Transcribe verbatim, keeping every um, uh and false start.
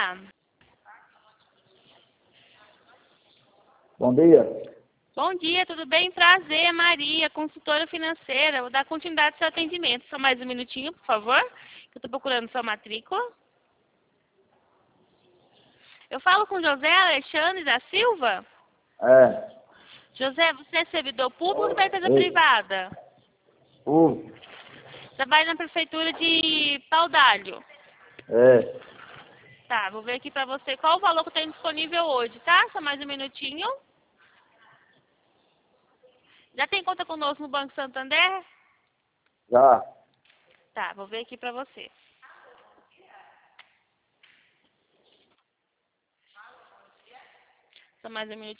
dia. Bom dia. Bom dia, tudo bem? Prazer, Maria, consultora financeira. Vou dar continuidade ao seu atendimento. Só mais um minutinho, por favor. Eu estou procurando sua matrícula. Eu falo com José Alexandre da Silva? É. José, você é servidor público ou da empresa Ei. privada? Uh. Trabalha na prefeitura de Paudalho. É. Tá, vou ver aqui pra você qual o valor que tem disponível hoje, tá? Só mais um minutinho. Já tem conta conosco no Banco Santander? Já. Tá, vou ver aqui pra você. Só mais um minutinho.